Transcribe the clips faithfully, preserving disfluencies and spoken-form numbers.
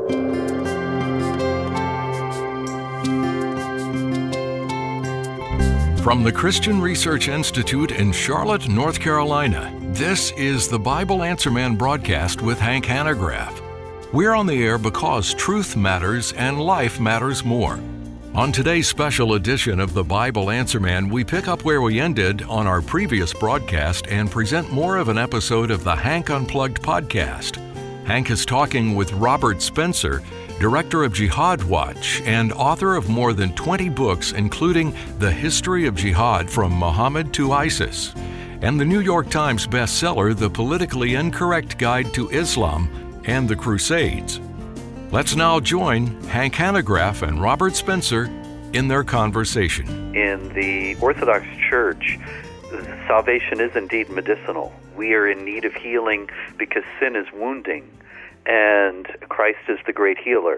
From the Christian Research Institute in Charlotte, North Carolina, this is the Bible Answer Man broadcast with Hank Hanegraaff. We're on the air because truth matters and life matters more. On today's special edition of the Bible Answer Man, we pick up where we ended on our previous broadcast and present more of an episode of the Hank Unplugged podcast. Hank is talking with Robert Spencer, Director of Jihad Watch and author of more than twenty books, including The History of Jihad from Muhammad to ISIS, and the New York Times bestseller, The Politically Incorrect Guide to Islam and the Crusades. Let's now join Hank Hanegraaff and Robert Spencer in their conversation. In the Orthodox Church, salvation is indeed medicinal. We are in need of healing because sin is wounding, and Christ is the great healer.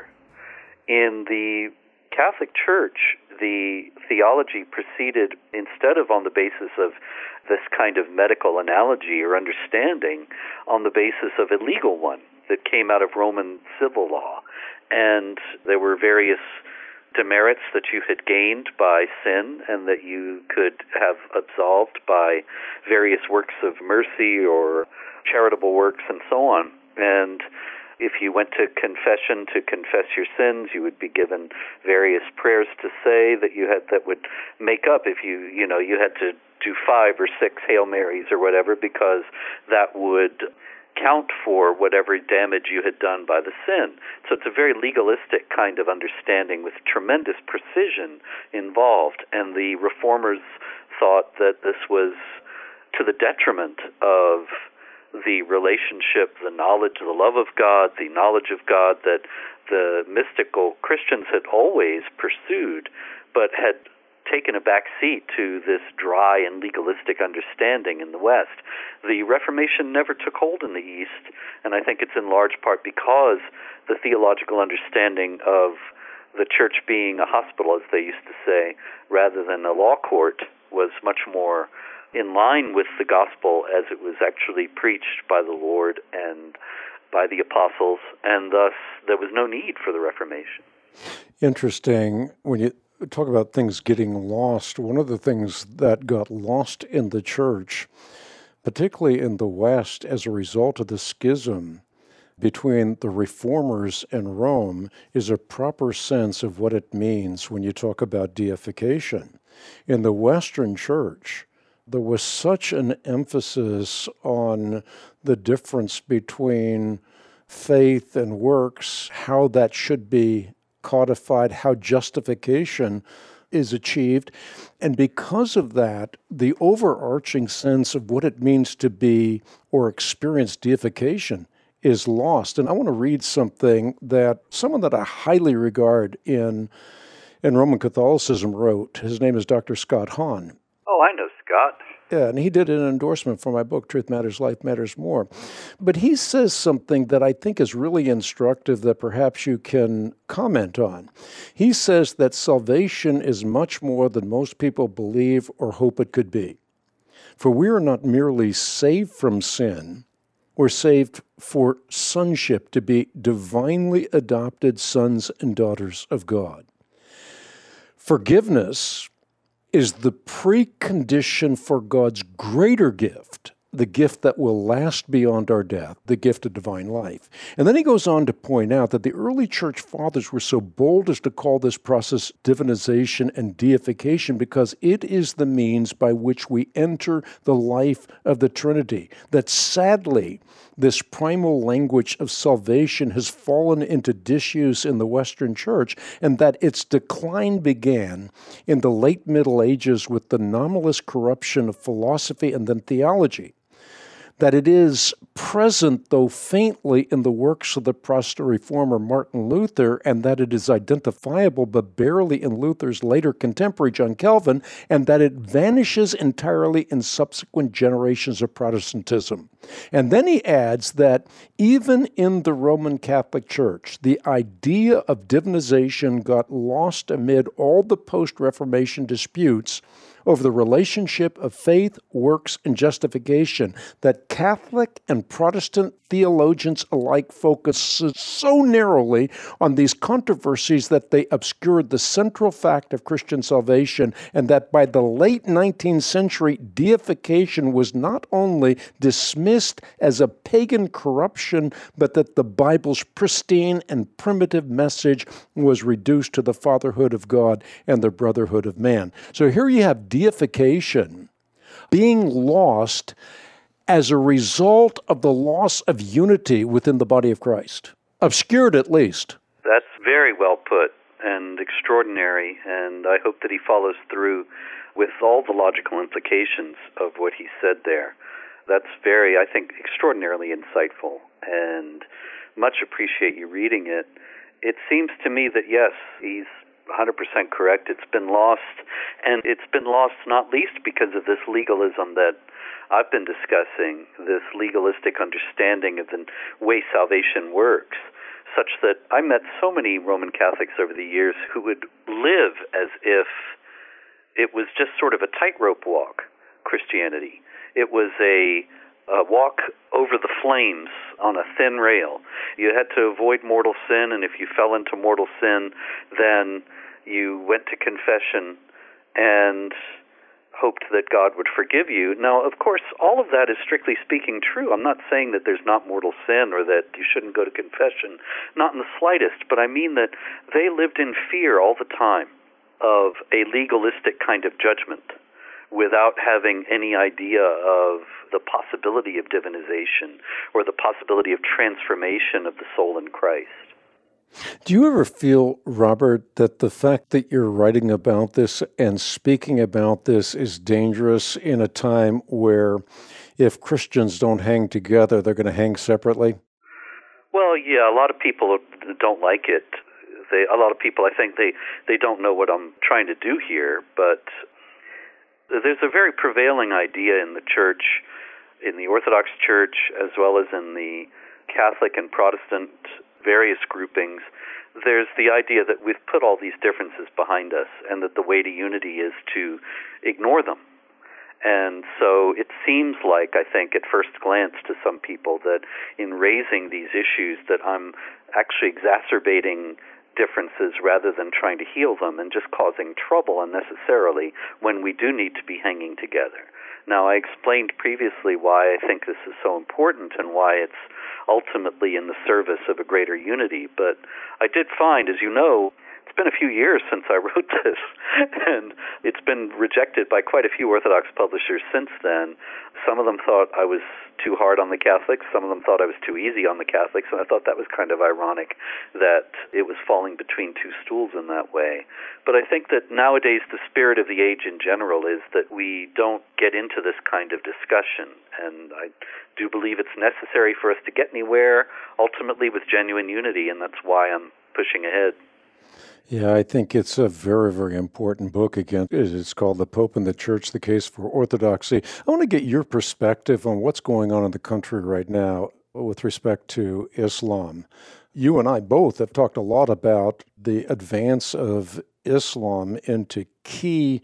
In the Catholic Church, the theology proceeded, instead of on the basis of this kind of medical analogy or understanding, on the basis of a legal one that came out of Roman civil law. And there were various demerits that you had gained by sin and that you could have absolved by various works of mercy or charitable works and so on. And if you went to confession to confess your sins, you would be given various prayers to say that you had that would make up if you, you know, you had to do five or six Hail Marys or whatever, because that would count for whatever damage you had done by the sin. So it's a very legalistic kind of understanding with tremendous precision involved. And the reformers thought that this was to the detriment of the relationship, the knowledge, the love of God, the knowledge of God that the mystical Christians had always pursued, but had taken a back seat to this dry and legalistic understanding in the West. The Reformation never took hold in the East, and I think it's in large part because the theological understanding of the church being a hospital, as they used to say, rather than a law court, was much more in line with the gospel as it was actually preached by the Lord and by the apostles, and thus there was no need for the Reformation. Interesting. When you talk about things getting lost, one of the things that got lost in the church, particularly in the West as a result of the schism between the reformers and Rome, is a proper sense of what it means when you talk about deification. In the Western church, there was such an emphasis on the difference between faith and works, how that should be codified, how justification is achieved. And because of that, the overarching sense of what it means to be or experience deification is lost. And I want to read something that someone that I highly regard in, in Roman Catholicism wrote. His name is Doctor Scott Hahn. Oh, I know Scott. Yeah, and he did an endorsement for my book, Truth Matters, Life Matters More. But he says something that I think is really instructive that perhaps you can comment on. He says that salvation is much more than most people believe or hope it could be. For we are not merely saved from sin, we're saved for sonship, to be divinely adopted sons and daughters of God. Forgiveness is the precondition for God's greater gift, the gift that will last beyond our death, the gift of divine life. And then he goes on to point out that the early church fathers were so bold as to call this process divinization and deification because it is the means by which we enter the life of the Trinity. That sadly, this primal language of salvation has fallen into disuse in the Western church, and that its decline began in the late Middle Ages with the nominalist corruption of philosophy and then theology. That it is present, though faintly, in the works of the Protestant reformer Martin Luther, and that it is identifiable but barely in Luther's later contemporary John Calvin, and that it vanishes entirely in subsequent generations of Protestantism. And then he adds that even in the Roman Catholic Church, the idea of divinization got lost amid all the post-Reformation disputes over the relationship of faith, works, and justification, that Catholic and Protestant theologians alike focused so narrowly on these controversies that they obscured the central fact of Christian salvation, and that by the late nineteenth century, deification was not only dismissed as a pagan corruption, but that the Bible's pristine and primitive message was reduced to the fatherhood of God and the brotherhood of man. So here you have deification being lost as a result of the loss of unity within the body of Christ. Obscured, at least. That's very well put and extraordinary, and I hope that he follows through with all the logical implications of what he said there. That's very, I think, extraordinarily insightful, and much appreciate you reading it. It seems to me that, yes, he's one hundred percent correct. It's been lost, and it's been lost not least because of this legalism that I've been discussing, this legalistic understanding of the way salvation works, such that I met so many Roman Catholics over the years who would live as if it was just sort of a tightrope walk, Christianity. It was a, a walk over the flames on a thin rail. You had to avoid mortal sin, and if you fell into mortal sin, then you went to confession and hoped that God would forgive you. Now, of course, all of that is strictly speaking true. I'm not saying that there's not mortal sin or that you shouldn't go to confession, not in the slightest, but I mean that they lived in fear all the time of a legalistic kind of judgment without having any idea of the possibility of divinization or the possibility of transformation of the soul in Christ. Do you ever feel, Robert, that the fact that you're writing about this and speaking about this is dangerous in a time where if Christians don't hang together, they're going to hang separately? Well, yeah, a lot of people don't like it. They, a lot of people, I think, they, they don't know what I'm trying to do here, but there's a very prevailing idea in the church, in the Orthodox Church, as well as in the Catholic and Protestant various groupings. There's the idea that we've put all these differences behind us and that the way to unity is to ignore them. And so it seems like, I think, at first glance to some people that in raising these issues that I'm actually exacerbating differences rather than trying to heal them and just causing trouble unnecessarily when we do need to be hanging together. Now, I explained previously why I think this is so important and why it's ultimately in the service of a greater unity. But I did find, as you know, it's been a few years since I wrote this, and it's been rejected by quite a few Orthodox publishers since then. Some of them thought I was too hard on the Catholics. Some of them thought I was too easy on the Catholics, and I thought that was kind of ironic that it was falling between two stools in that way. But I think that nowadays the spirit of the age in general is that we don't get into this kind of discussion, and I do believe it's necessary for us to get anywhere, ultimately with genuine unity, and that's why I'm pushing ahead. Yeah, I think it's a very, very important book. Again, it's called The Pope and the Church, The Case for Orthodoxy. I want to get your perspective on what's going on in the country right now with respect to Islam. You and I both have talked a lot about the advance of Islam into key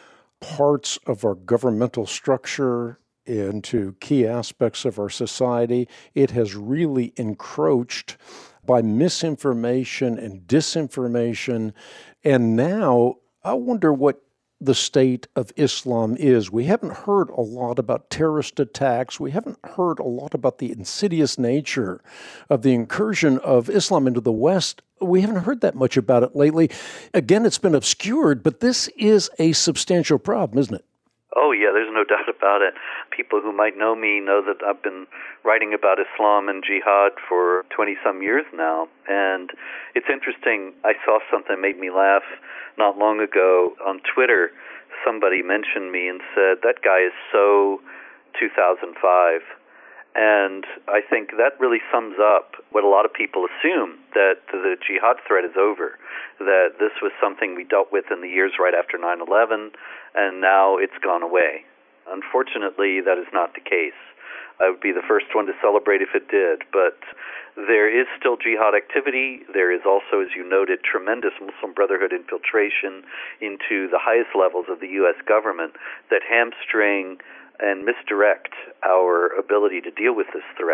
parts of our governmental structure, into key aspects of our society. It has really encroached by misinformation and disinformation. And now I wonder what the state of Islam is. We haven't heard a lot about terrorist attacks. We haven't heard a lot about the insidious nature of the incursion of Islam into the West. We haven't heard that much about it lately. Again, it's been obscured, but this is a substantial problem, isn't it? Oh, yeah, there's no doubt about it. People who might know me know that I've been writing about Islam and jihad for twenty-some years now. And it's interesting, I saw something that made me laugh not long ago on Twitter. Somebody mentioned me and said, that guy is so two thousand five. And I think that really sums up what a lot of people assume, that the jihad threat is over, that this was something we dealt with in the years right after nine eleven, and now it's gone away. Unfortunately, that is not the case. I would be the first one to celebrate if it did, but there is still jihad activity. There is also, as you noted, tremendous Muslim Brotherhood infiltration into the highest levels of the U S government that hamstring and misdirect our ability to deal with this threat.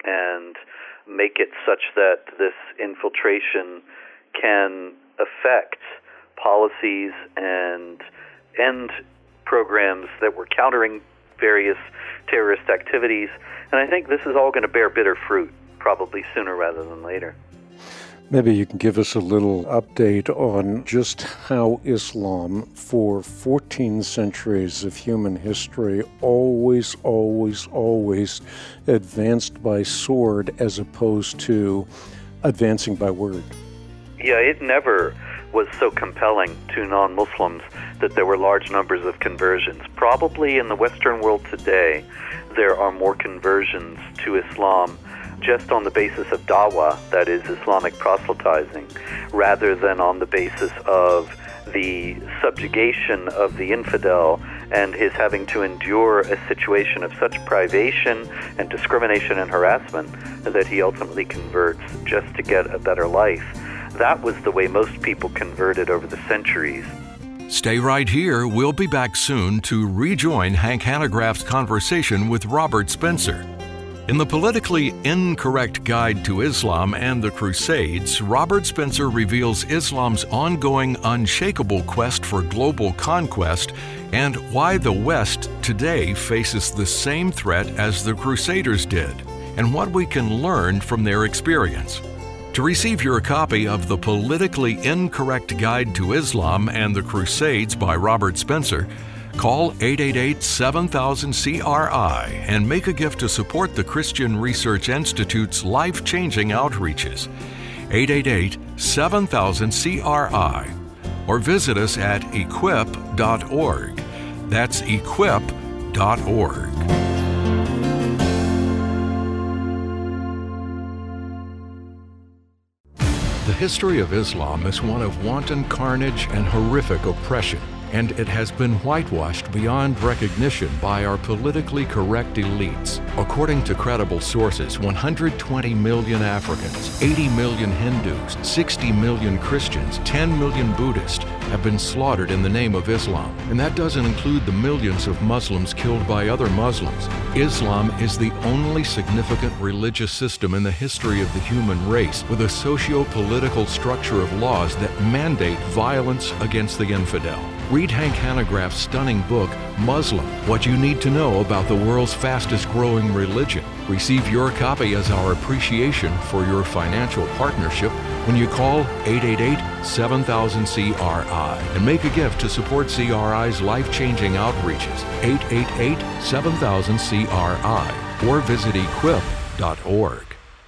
and make it such that this infiltration can affect policies and end programs that were countering various terrorist activities. And I think this is all going to bear bitter fruit, probably sooner rather than later. Maybe you can give us a little update on just how Islam, for fourteen centuries of human history, always, always, always advanced by sword as opposed to advancing by word. Yeah, it never was so compelling to non-Muslims that there were large numbers of conversions. Probably in the Western world today, there are more conversions to Islam just on the basis of dawah, that is Islamic proselytizing, rather than on the basis of the subjugation of the infidel and his having to endure a situation of such privation and discrimination and harassment that he ultimately converts just to get a better life. That was the way most people converted over the centuries. Stay right here. We'll be back soon to rejoin Hank Hanegraaff's conversation with Robert Spencer. In the Politically Incorrect Guide to Islam and the Crusades, Robert Spencer reveals Islam's ongoing, unshakable quest for global conquest and why the West today faces the same threat as the Crusaders did, and what we can learn from their experience. To receive your copy of The Politically Incorrect Guide to Islam and the Crusades by Robert Spencer, call eight eight eight, seven thousand, C R I and make a gift to support the Christian Research Institute's life-changing outreaches. eight eight eight, seven thousand, C R I. Or visit us at equip dot org. That's equip dot org. The history of Islam is one of wanton carnage and horrific oppression, and it has been whitewashed beyond recognition by our politically correct elites. According to credible sources, one hundred twenty million Africans, eighty million Hindus, sixty million Christians, ten million Buddhists have been slaughtered in the name of Islam. And that doesn't include the millions of Muslims killed by other Muslims. Islam is the only significant religious system in the history of the human race with a socio-political structure of laws that mandate violence against the infidel. Read Hank Hanegraaff's stunning book, Muslim, What You Need to Know About the World's Fastest Growing Religion. Receive your copy as our appreciation for your financial partnership when you call eight eight eight, seven thousand, C R I and make a gift to support C R I's life-changing outreaches, eight eight eight, seven thousand, C R I, or visit equip dot org.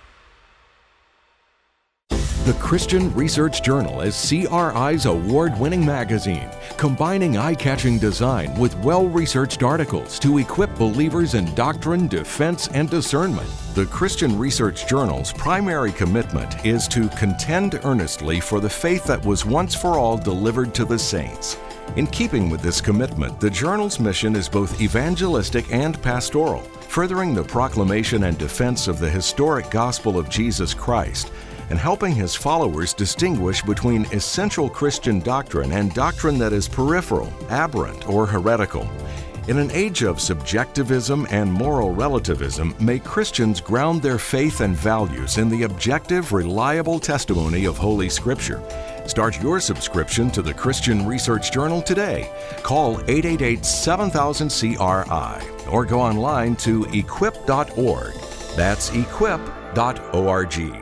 The Christian Research Journal is C R I's award-winning magazine, combining eye-catching design with well-researched articles to equip believers in doctrine, defense, and discernment. The Christian Research Journal's primary commitment is to contend earnestly for the faith that was once for all delivered to the saints. In keeping with this commitment, the journal's mission is both evangelistic and pastoral, furthering the proclamation and defense of the historic gospel of Jesus Christ, and helping his followers distinguish between essential Christian doctrine and doctrine that is peripheral, aberrant, or heretical. In an age of subjectivism and moral relativism, may Christians ground their faith and values in the objective, reliable testimony of Holy Scripture. Start your subscription to the Christian Research Journal today. Call eight eight eight, seven thousand, C R I or go online to equip dot org. That's equip dot org.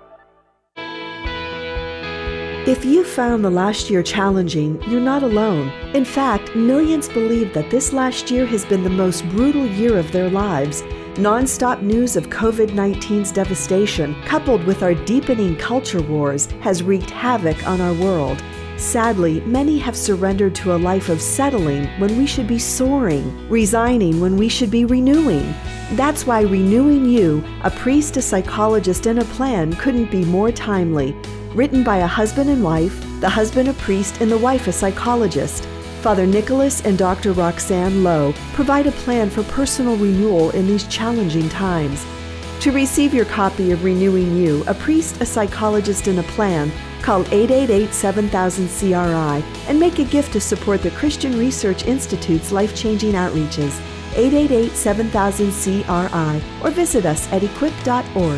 If you found the last year challenging, you're not alone. In fact, millions believe that this last year has been the most brutal year of their lives. Non-stop news of covid nineteen's devastation, coupled with our deepening culture wars, has wreaked havoc on our world. Sadly, many have surrendered to a life of settling when we should be soaring, resigning when we should be renewing. That's why Renewing You, a priest, a psychologist, and a plan couldn't be more timely. Written by a husband and wife, the husband a priest and the wife a psychologist, Father Nicholas and Doctor Roxanne Lowe provide a plan for personal renewal in these challenging times. To receive your copy of Renewing You, a priest, a psychologist, and a plan, call eight eight eight, seven thousand, C R I and make a gift to support the Christian Research Institute's life-changing outreaches. eight eight eight, seven thousand, C R I, or visit us at equip dot org.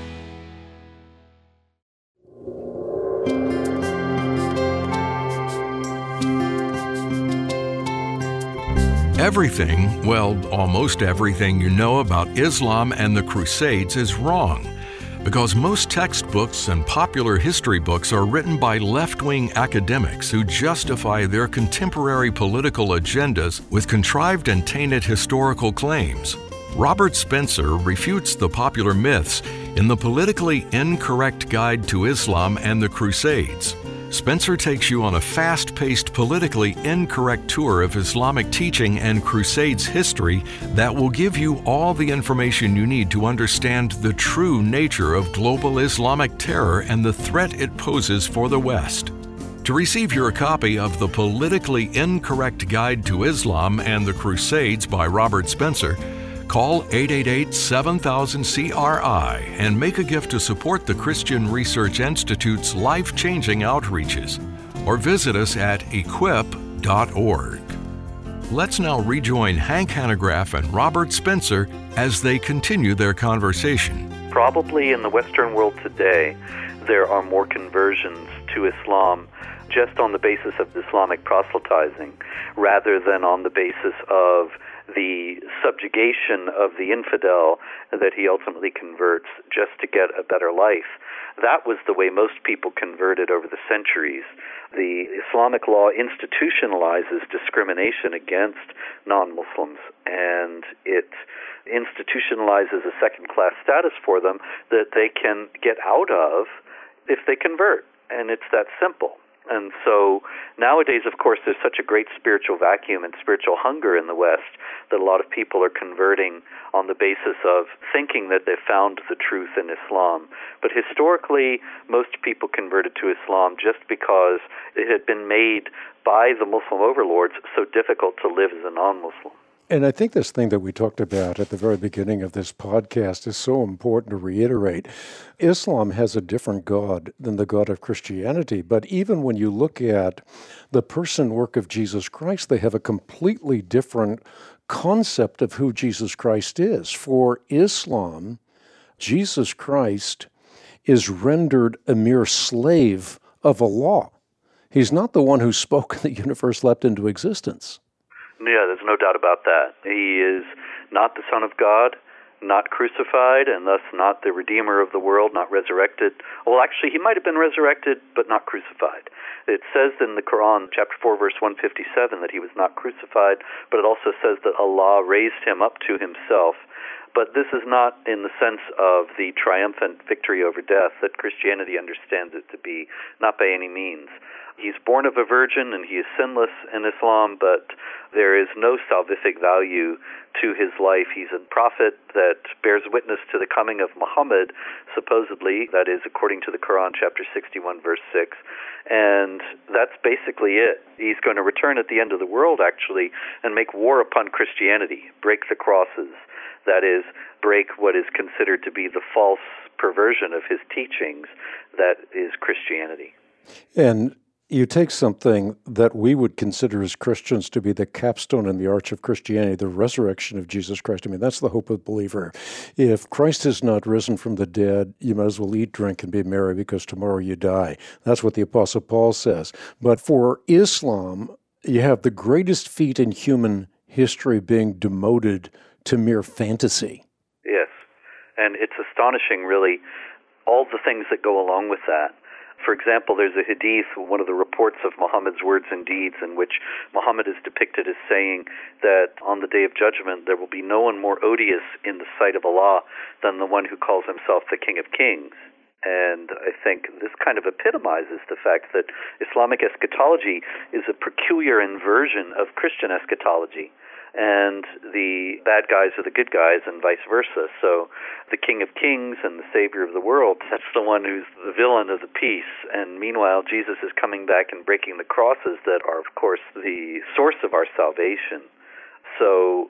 Everything, well, almost everything you know about Islam and the Crusades is wrong, because most textbooks and popular history books are written by left-wing academics who justify their contemporary political agendas with contrived and tainted historical claims. Robert Spencer refutes the popular myths in the Politically Incorrect Guide to Islam and the Crusades. Spencer takes you on a fast-paced, politically incorrect tour of Islamic teaching and Crusades history that will give you all the information you need to understand the true nature of global Islamic terror and the threat it poses for the West. To receive your copy of the Politically Incorrect Guide to Islam and the Crusades by Robert Spencer, call eight eight eight, seven thousand, C R I and make a gift to support the Christian Research Institute's life-changing outreaches, or visit us at equip dot org. Let's now rejoin Hank Hanegraaff and Robert Spencer as they continue their conversation. Probably in the Western world today, there are more conversions to Islam just on the basis of Islamic proselytizing, rather than on the basis of the subjugation of the infidel that he ultimately converts just to get a better life. That was the way most people converted over the centuries. The Islamic law institutionalizes discrimination against non-Muslims, and it institutionalizes a second-class status for them that they can get out of if they convert, and it's that simple. And so nowadays, of course, there's such a great spiritual vacuum and spiritual hunger in the West that a lot of people are converting on the basis of thinking that they've found the truth in Islam. But historically, most people converted to Islam just because it had been made by the Muslim overlords so difficult to live as a non-Muslim. And I think this thing that we talked about at the very beginning of this podcast is so important to reiterate. Islam has a different God than the God of Christianity, but even when you look at the person work of Jesus Christ, they have a completely different concept of who Jesus Christ is. For Islam, Jesus Christ is rendered a mere slave of Allah. He's not the one who spoke and the universe leapt into existence. Yeah, there's no doubt about that. He is not the Son of God, not crucified, and thus not the Redeemer of the world, not resurrected. Well, actually, he might have been resurrected, but not crucified. It says in the Quran, chapter four, verse one fifty-seven, that he was not crucified, but it also says that Allah raised him up to himself. But this is not in the sense of the triumphant victory over death that Christianity understands it to be, not by any means. He's born of a virgin and he is sinless in Islam, but there is no salvific value to his life. He's a prophet that bears witness to the coming of Muhammad, supposedly, that is according to the Quran, chapter sixty-one, verse six. And that's basically it. He's going to return at the end of the world, actually, and make war upon Christianity, break the crosses. That is, break what is considered to be the false perversion of his teachings, that is Christianity. And you take something that we would consider as Christians to be the capstone and the arch of Christianity, the resurrection of Jesus Christ. I mean, that's the hope of the believer. If Christ is not risen from the dead, you might as well eat, drink, and be merry because tomorrow you die. That's what the Apostle Paul says. But for Islam, you have the greatest feat in human history being demoted to mere fantasy. Yes, and it's astonishing, really, all the things that go along with that. For example, there's a hadith, one of the reports of Muhammad's words and deeds, in which Muhammad is depicted as saying that on the Day of Judgment there will be no one more odious in the sight of Allah than the one who calls himself the King of Kings. And I think this kind of epitomizes the fact that Islamic eschatology is a peculiar inversion of Christian eschatology. And the bad guys are the good guys and vice versa. So the King of Kings and the Savior of the world, that's the one who's the villain of the piece. And meanwhile, Jesus is coming back and breaking the crosses that are, of course, the source of our salvation. So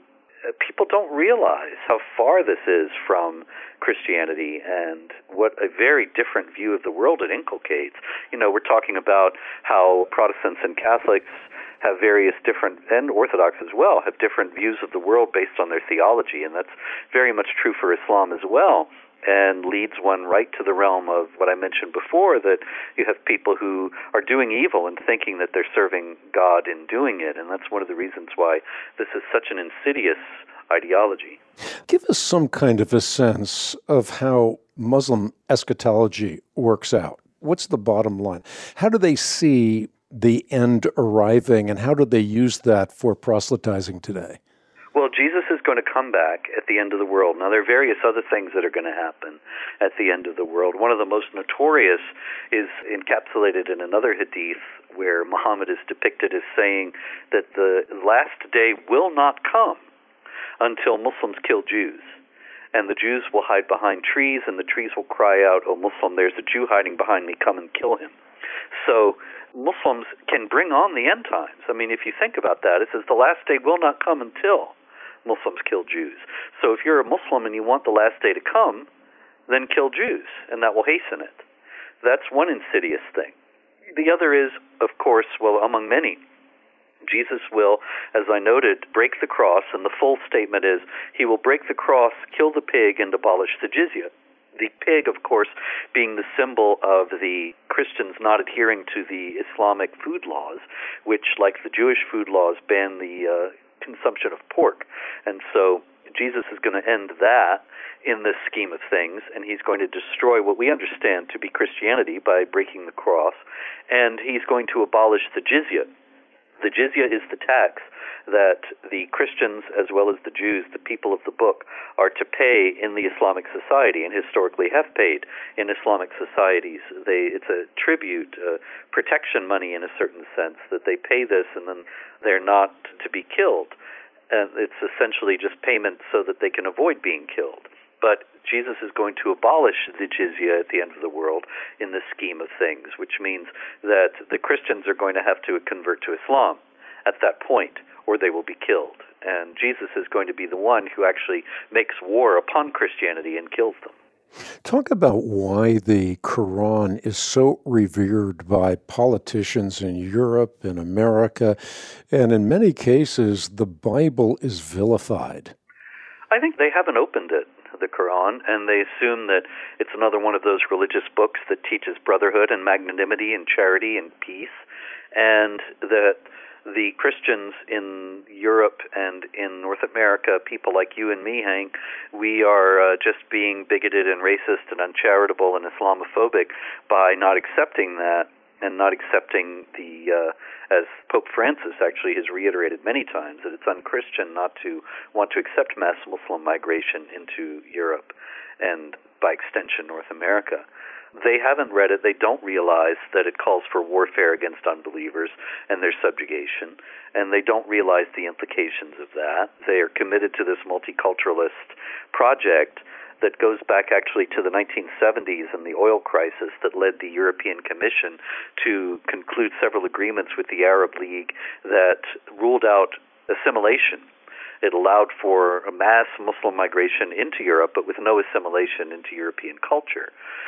people don't realize how far this is from Christianity and what a very different view of the world it inculcates. You know, we're talking about how Protestants and Catholics have various different, and Orthodox as well, have different views of the world based on their theology, and that's very much true for Islam as well, and leads one right to the realm of what I mentioned before, that you have people who are doing evil and thinking that they're serving God in doing it, and that's one of the reasons why this is such an insidious ideology. Give us some kind of a sense of how Muslim eschatology works out. What's the bottom line? How do they see the end arriving, and how do they use that for proselytizing today? Well, Jesus is going to come back at the end of the world. Now, there are various other things that are going to happen at the end of the world. One of the most notorious is encapsulated in another hadith where Muhammad is depicted as saying that the last day will not come until Muslims kill Jews. And the Jews will hide behind trees, and the trees will cry out, "Oh, Muslim, there's a Jew hiding behind me, come and kill him." So Muslims can bring on the end times. I mean, if you think about that, it says the last day will not come until Muslims kill Jews. So if you're a Muslim and you want the last day to come, then kill Jews, and that will hasten it. That's one insidious thing. The other is, of course, well, among many, Jesus will, as I noted, break the cross, and the full statement is, he will break the cross, kill the pig, and abolish the jizya. The pig, of course, being the symbol of the Christians not adhering to the Islamic food laws, which, like the Jewish food laws, ban the uh, consumption of pork. And so Jesus is going to end that in this scheme of things, and he's going to destroy what we understand to be Christianity by breaking the cross, and he's going to abolish the jizya. The jizya is the tax that the Christians, as well as the Jews, the people of the book, are to pay in the Islamic society, and historically have paid in Islamic societies. They, it's a tribute, uh, protection money in a certain sense, that they pay this and then they're not to be killed. And it's essentially just payment so that they can avoid being killed. But Jesus is going to abolish the jizya at the end of the world in the scheme of things, which means that the Christians are going to have to convert to Islam at that point, or they will be killed. And Jesus is going to be the one who actually makes war upon Christianity and kills them. Talk about why the Quran is so revered by politicians in Europe and America, and in many cases, the Bible is vilified. I think they haven't opened it, the Quran, and they assume that it's another one of those religious books that teaches brotherhood and magnanimity and charity and peace, and that the Christians in Europe and in North America, people like you and me, Hank, we are uh, just being bigoted and racist and uncharitable and Islamophobic by not accepting that and not accepting the, uh, as Pope Francis actually has reiterated many times, that it's unchristian not to want to accept mass Muslim migration into Europe and, by extension, North America. They haven't read it. They don't realize that it calls for warfare against unbelievers and their subjugation, and they don't realize the implications of that. They are committed to this multiculturalist project that goes back actually to the nineteen seventies and the oil crisis that led the European Commission to conclude several agreements with the Arab League that ruled out assimilation. It allowed for a mass Muslim migration into Europe, but with no assimilation into European culture.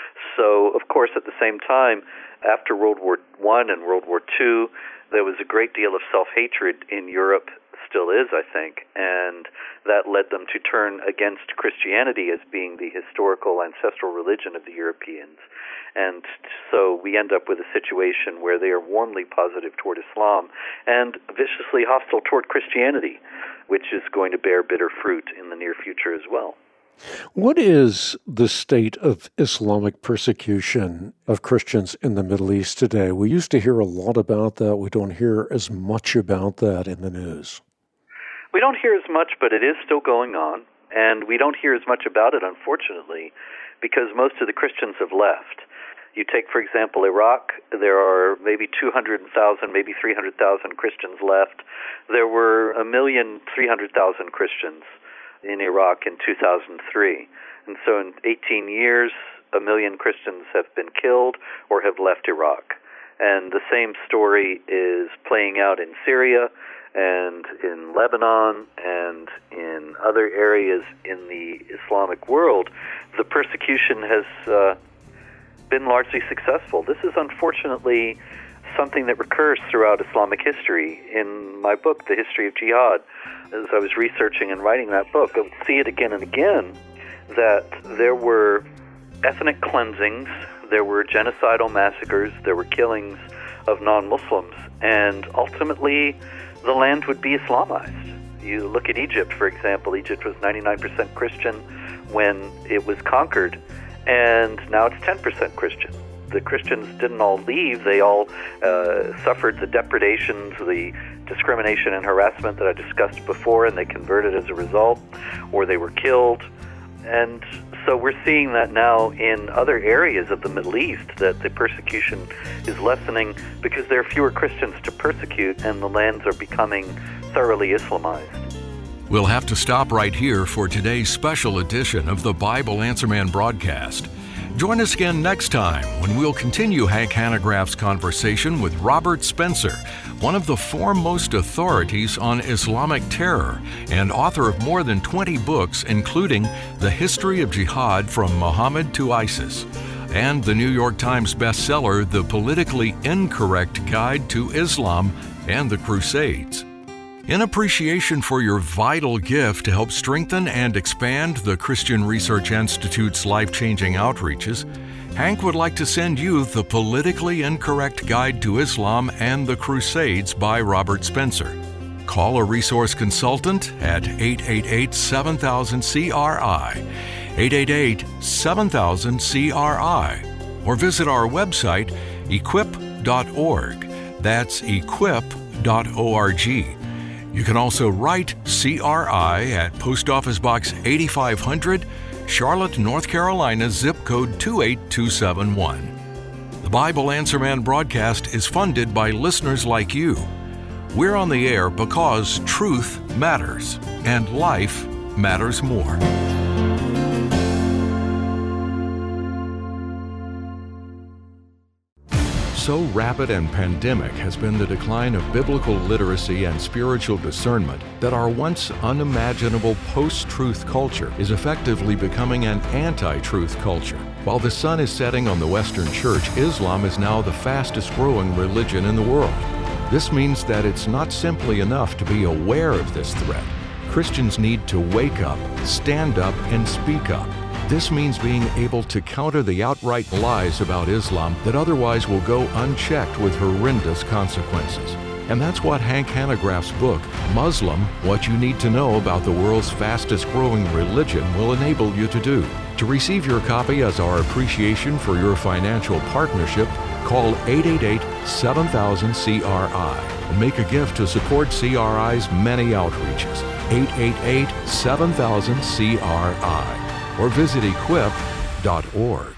So, of course, at the same time, after World War One and World War Two, there was a great deal of self-hatred in Europe, still is, I think, and that led them to turn against Christianity as being the historical ancestral religion of the Europeans. And so we end up with a situation where they are warmly positive toward Islam and viciously hostile toward Christianity, which is going to bear bitter fruit in the near future as well. What is the state of Islamic persecution of Christians in the Middle East today? We used to hear a lot about that. We don't hear as much about that in the news. We don't hear as much, but it is still going on. And we don't hear as much about it, unfortunately, because most of the Christians have left. You take, for example, Iraq, there are maybe two hundred thousand, maybe three hundred thousand Christians left. There were a million, three hundred thousand Christians in Iraq in two thousand three. And so in eighteen years, a million Christians have been killed or have left Iraq. And the same story is playing out in Syria and in Lebanon and in other areas in the Islamic world, the persecution has uh, been largely successful. This is unfortunately something that recurs throughout Islamic history. In my book, The History of Jihad, as I was researching and writing that book, I would see it again and again, that there were ethnic cleansings, there were genocidal massacres, there were killings of non-Muslims, and ultimately the land would be Islamized. You look at Egypt, for example. Egypt was ninety-nine percent Christian when it was conquered, and now it's ten percent Christian. The Christians didn't all leave. They all uh, suffered the depredations, the discrimination and harassment that I discussed before, and they converted as a result, or they were killed. And so we're seeing that now in other areas of the Middle East, that the persecution is lessening because there are fewer Christians to persecute and the lands are becoming thoroughly Islamized. We'll have to stop right here for today's special edition of the Bible Answer Man broadcast. Join us again next time when we'll continue Hank Hanegraaff's conversation with Robert Spencer, one of the foremost authorities on Islamic terror and author of more than twenty books, including The History of Jihad from Muhammad to ISIS, and the New York Times bestseller, The Politically Incorrect Guide to Islam and the Crusades. In appreciation for your vital gift to help strengthen and expand the Christian Research Institute's life-changing outreaches, Hank would like to send you The Politically Incorrect Guide to Islam and the Crusades by Robert Spencer. Call a resource consultant at eight eight eight, seven thousand, C R I, eight eight eight, seven thousand, C R I, or visit our website, equip dot org. That's equip dot org. You can also write C R I at Post Office Box eighty-five hundred, Charlotte, North Carolina, zip code two eight two seven one. The Bible Answer Man broadcast is funded by listeners like you. We're on the air because truth matters, and life matters more. So rapid and pandemic has been the decline of biblical literacy and spiritual discernment that our once unimaginable post-truth culture is effectively becoming an anti-truth culture. While the sun is setting on the Western Church, Islam is now the fastest growing religion in the world. This means that it's not simply enough to be aware of this threat. Christians need to wake up, stand up, and speak up. This means being able to counter the outright lies about Islam that otherwise will go unchecked with horrendous consequences. And that's what Hank Hanegraaff's book, Muslim, What You Need to Know About the World's Fastest Growing Religion, will enable you to do. To receive your copy as our appreciation for your financial partnership, call eight eight eight, seven thousand, C R I and make a gift to support C R I's many outreaches. eight eight eight, seven thousand, C R I. Or visit equip dot org.